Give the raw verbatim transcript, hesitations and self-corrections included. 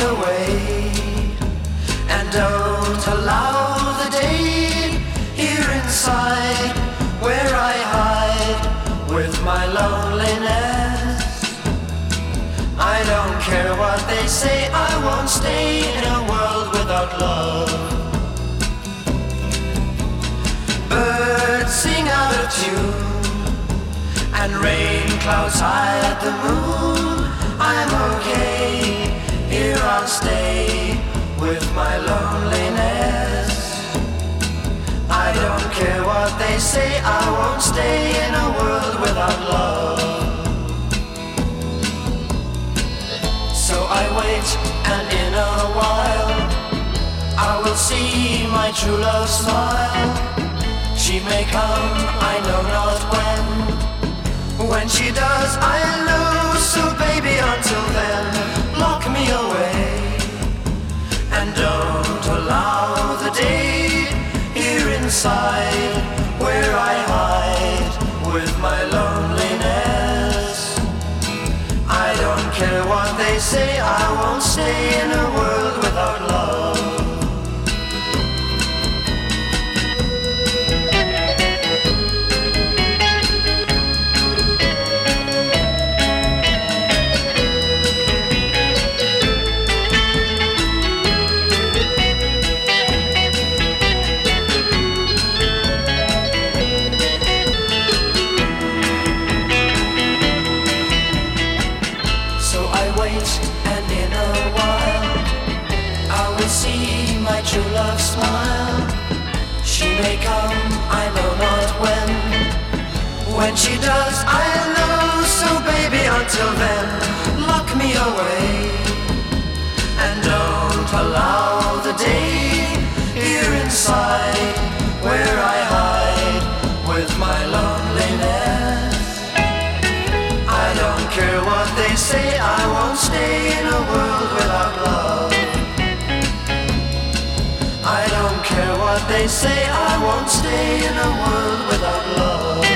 away, and don't allow the day here inside where I hide with my loneliness. I don't care what they say, I won't stay in a world without love. Birds sing out of tune, and rain clouds hide the moon. I'm okay, here I'll stay with my loneliness. I don't care what they say, I won't stay in a world without love. So I wait, and in a while I will see my true love smile. She may come, I know not when. When she does, I'll know. So baby, until then, lock me away, and don't allow the day here inside where I hide with my loneliness. I don't care what they say, I won't stay in a world without love. And in a while I will see my true love smile. She may come, I know not when. When she does, I'll know. So baby, until then, lock me away, and don't allow the day here inside where I hide with my loneliness. I don't care what they say, I won't stay in a world without love. I don't care what they say, I won't stay in a world without love.